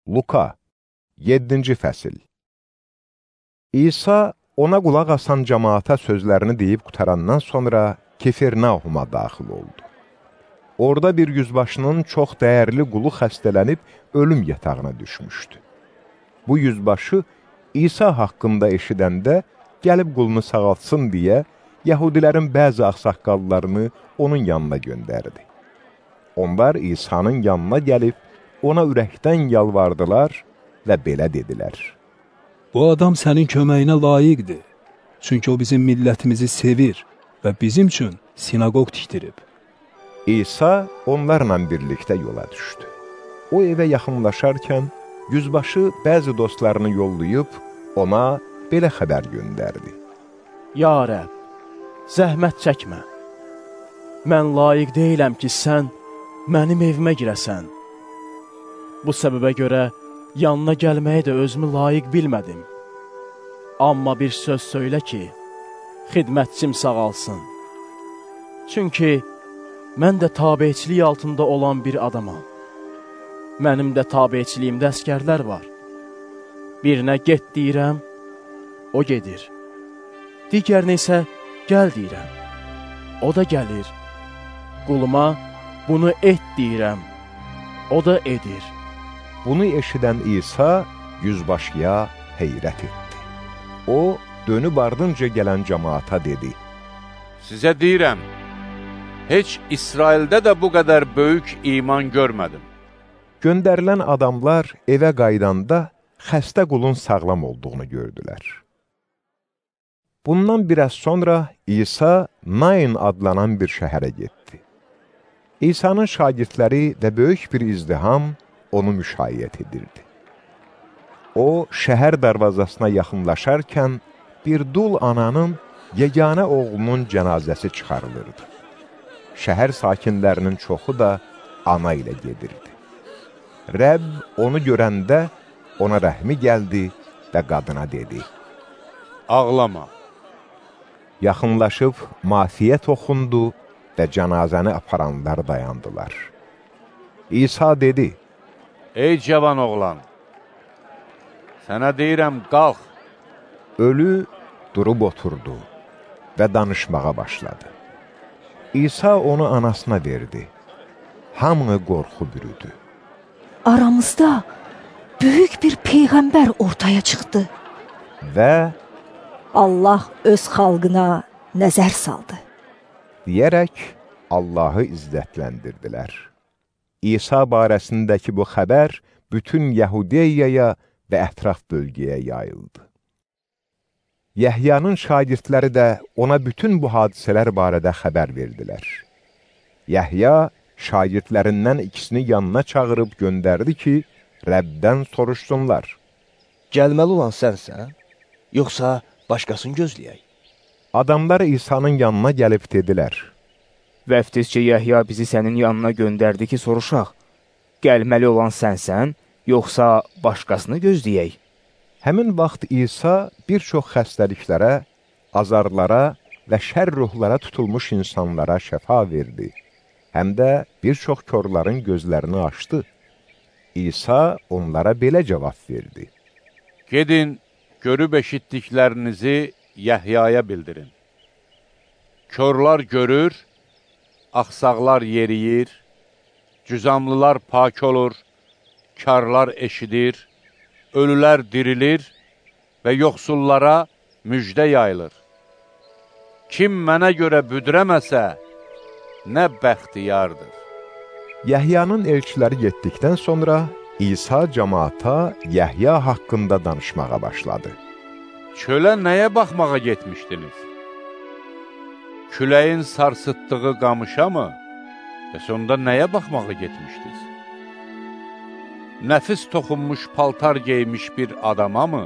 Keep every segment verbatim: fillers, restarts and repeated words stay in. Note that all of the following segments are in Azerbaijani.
Luka yeddinci fəsil. İsa ona qulaq asan cəmaata sözlərini deyib qutarandan sonra Kefirnahuma daxil oldu. Orada bir yüzbaşının çox dəyərli qulu xəstələnib ölüm yatağına düşmüşdü. Bu yüzbaşı İsa haqqında eşidəndə gəlib qulunu sağaltsın deyə Yahudilərin bəzi ağsaqqallarını onun yanına göndərdi. Onlar İsa'nın yanına gəlib ona ürəkdən yalvardılar və belə dedilər: Bu adam sənin köməyinə layiqdir, çünki o bizim millətimizi sevir və bizim üçün sinagog tikdirib. İsa onlarla birlikdə yola düşdü. O evə yaxınlaşarkən, yüzbaşı bəzi dostlarını yollayıb ona belə xəbər göndərdi: Ya Rəbb, zəhmət çəkmə. Mən layiq deyiləm ki, sən mənim evimə girəsən. Bu səbəbə görə yanına gəlməyə də özümü layiq bilmədim. Amma bir söz söylə ki, xidmətçim sağalsın. Çünki mən də tabeçilik altında olan bir adamam. Mənim də tabeçiliyimdə əskərlər var. Birinə get deyirəm, o gedir. Digərinə isə gəl deyirəm, o da gəlir. Quluma bunu et deyirəm, o da edir. Bunu eşidən İsa yüzbaşıya heyrət etdi. O, dönüb ardınca gələn cəmaata dedi: Sizə deyirəm, heç İsraildə də bu qədər böyük iman görmədim. Göndərilən adamlar evə qaydanda xəstə qulun sağlam olduğunu gördülər. Bundan biraz sonra İsa Nain adlanan bir şəhərə getdi. İsa'nın şagirdləri və böyük bir izdiham onu müşayiət edirdi. O, şəhər darvazasına yaxınlaşarkən bir dul ananın yeganə oğlunun cənazəsi çıxarılırdı. Şəhər sakinlərinin çoxu da ana ilə gedirdi. Rəbb onu görəndə ona rəhmi gəldi və qadına dedi: Ağlama. Yaxınlaşıb masiyyət oxundu və cənazəni aparanlar dayandılar. İsa dedi: Ey cavan oğlan, sənə deyirəm, qalx. Ölü durub oturdu və danışmağa başladı. İsa onu anasına verdi. Hamını qorxu bürüdü. Aramızda böyük bir peyğəmbər ortaya çıxdı və Allah öz xalqına nəzər saldı deyərək Allahı izzətləndirdilər. İsa barəsindəki bu xəbər bütün Yəhudiyaya və ətraf bölgəyə yayıldı. Yəhyanın şagirdləri də ona bütün bu hadisələr barədə xəbər verdilər. Yəhya şagirdlərindən ikisini yanına çağırıb göndərdi ki, Rəbdən soruşsunlar: Gəlməli olan sənsən, yoxsa başqasını gözləyək? Adamlar İsa'nın yanına gəlib dedilər: Vəftizcə Yəhya bizi sənin yanına göndərdi ki, soruşaq, gəlməli olan sənsən, yoxsa başqasını gözləyək? Həmin vaxt İsa bir çox xəstəliklərə, azarlara və şər ruhlara tutulmuş insanlara şəfa verdi. Həm də bir çox körlərin gözlərini açdı. İsa onlara belə cavab verdi: Gedin, görüb eşitdiklərinizi Yəhyaya bildirin. Körlər görür, axsaqlar yeriyir, cüzamlılar pak olur, karlar eşidir, ölülər dirilir və yoxsullara müjdə yayılır. Kim mənə görə büdrəməsə, nə bəxtiyardır. Yəhyanın elçiləri getdikdən sonra İsa cəmaata Yəhya haqqında danışmağa başladı. Çölə nəyə baxmağa getmişdiniz? Küləyin sarsıtdığı qamışa mı? Və sonda nəyə baxmağa getmişdiniz? Nəfis toxunmuş paltar geymiş bir adama mı?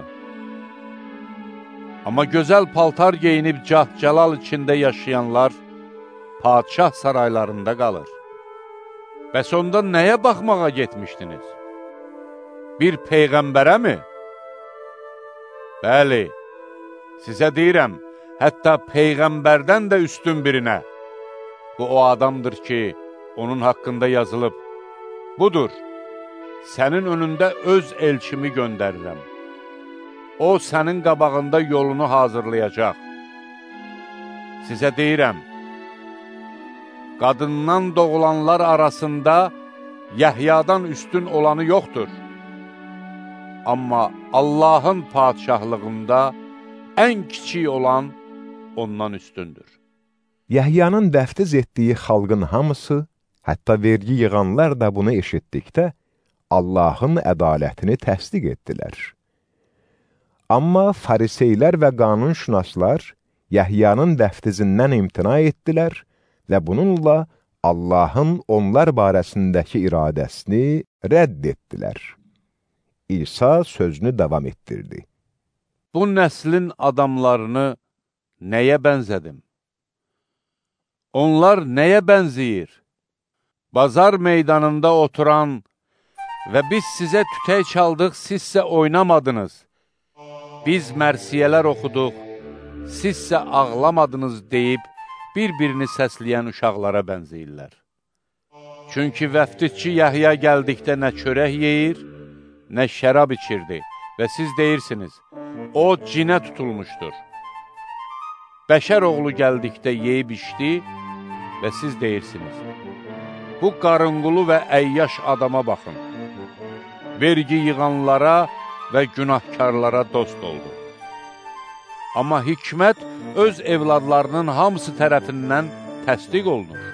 Amma gözəl paltar geyinib cah-cəlal içində yaşayanlar padşah saraylarında qalır. Bəs onda nəyə baxmağa getmişdiniz? Bir peyğəmbərə mi? Bəli, sizə deyirəm, hətta peyğəmbərdən də üstün birinə. Bu o adamdır ki, onun haqqında yazılıb. Budur, sənin önündə öz elçimi göndərirəm. O, sənin qabağında yolunu hazırlayacaq. Sizə deyirəm, qadından doğulanlar arasında Yəhyadan üstün olanı yoxdur. Amma Allahın padişahlığında ən kiçik olan ondan üstündür. Yəhyanın vəftiz etdiyi xalqın hamısı, hətta vergi yığanlar da bunu eşitdikdə, Allahın ədalətini təsdiq etdilər. Amma fariseylər və qanunşünaslar Yəhyanın vəftizindən imtina etdilər və bununla Allahın onlar barəsindəki iradəsini rədd etdilər. İsa sözünü davam etdirdi. Bu nəslin adamlarını nəyə bənzədim? Onlar nəyə bənzəyir? Bazar meydanında oturan və biz sizə tütək çaldıq, sizsə oynamadınız. Biz mərsiyələr oxuduq, sizsə ağlamadınız deyib, bir-birini səsləyən uşaqlara bənzəyirlər. Çünki vəftizçi Yəhya gəldikdə nə çörək yeyir, nə şərab içirdi və siz deyirsiniz, o cinə tutulmuşdur. Bəşər oğlu gəldikdə yeyib içdi və siz deyirsiniz, bu qarınqulu və əyyaş adama baxın, vergi yığanlara və günahkarlara dost oldu. Amma hikmət öz evladlarının hamısı tərəfindən təsdiq olunur.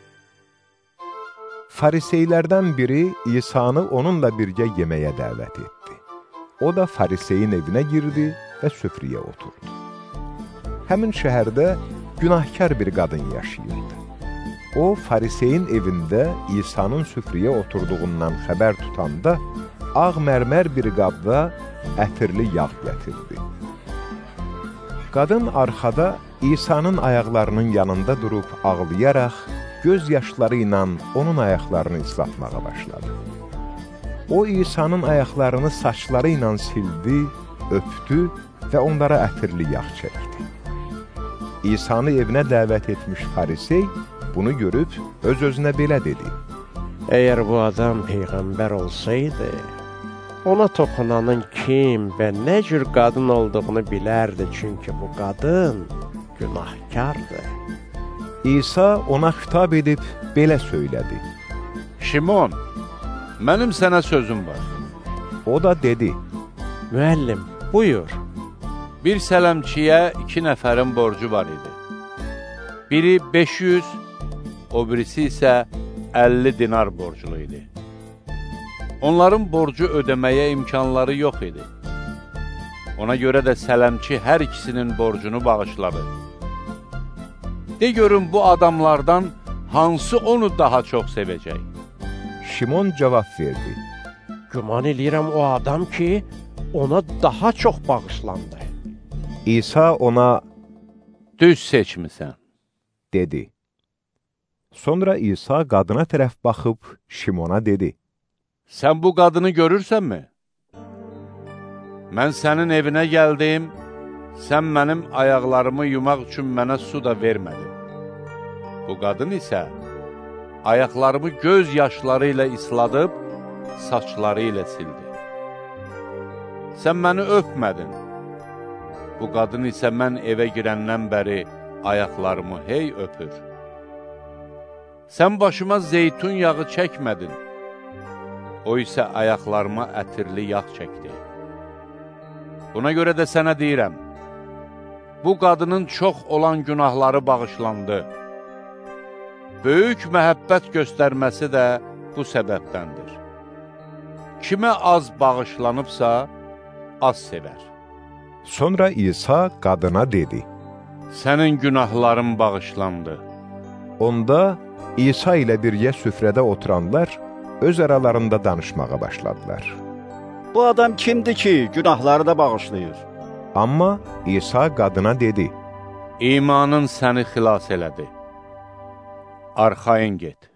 Fariseylərdən biri İsa'nı onunla birgə yeməyə dəvət etdi. O da fariseyin evinə girdi və süfrəyə oturdu. Həmin şəhərdə günahkar bir qadın yaşayırdı. O, fariseyin evində İsa'nın süfrəyə oturduğundan xəbər tutanda, ağ mərmər bir qabda ətirli yağ gətirdi. Qadın arxada İsa'nın ayaqlarının yanında durub ağlayaraq, göz yaşları ilə onun ayaqlarını islatmağa başladı. O, İsa'nın ayaqlarını saçları ilə sildi, öpdü və onlara ətirli yağ çəkdi. İsa'nı evinə dəvət etmiş farisey bunu görüb öz-özünə belə dedi. Əgər bu adam peyğəmbər olsaydı, ona toxunanın kim və nə cür qadın olduğunu bilərdi, çünki bu qadın günahkardır. İsa ona xitab edib belə söylədi. Şimon, mənim sənə sözüm var. O da dedi. Müəllim, buyur. Bir sələmçiyə iki nəfərin borcu var idi. Biri beş yüz, o birisi isə əlli dinar borclu idi. Onların borcu ödəməyə imkanları yox idi. Ona görə də sələmçi hər ikisinin borcunu bağışladı. De görün, bu adamlardan hansı onu daha çox sevəcək? Şimon cavab verdi. Güman eləyirəm o adam ki, ona daha çox bağışlandı. İsa ona, düz seçmisən, dedi. Sonra İsa qadına tərəf baxıb Şimona dedi. Sən bu qadını görürsənmi? Mən sənin evinə gəldim, sən mənim ayaqlarımı yumaq üçün mənə su da vermədin. Bu qadın isə ayaqlarımı göz yaşları ilə isladıb, saçları ilə sildi. Sən məni öpmədin. Bu qadın isə mən evə girəndən bəri ayaqlarımı hey öpür. Sən başıma zeytun yağı çəkmədin. O isə ayaqlarıma ətirli yağ çəkdi. Buna görə də sənə deyirəm, bu qadının çox olan günahları bağışlandı. Böyük məhəbbət göstərməsi də bu səbəbdəndir. Kimə az bağışlanıbsa, az sevər. Sonra İsa qadına dedi. Sənin günahların bağışlandı. Onda İsa ilə birgə süfrədə oturanlar öz aralarında danışmağa başladılar. Bu adam kimdir ki, günahları da bağışlayır? Amma İsa qadına dedi. İmanın səni xilas elədi. Arxayın get.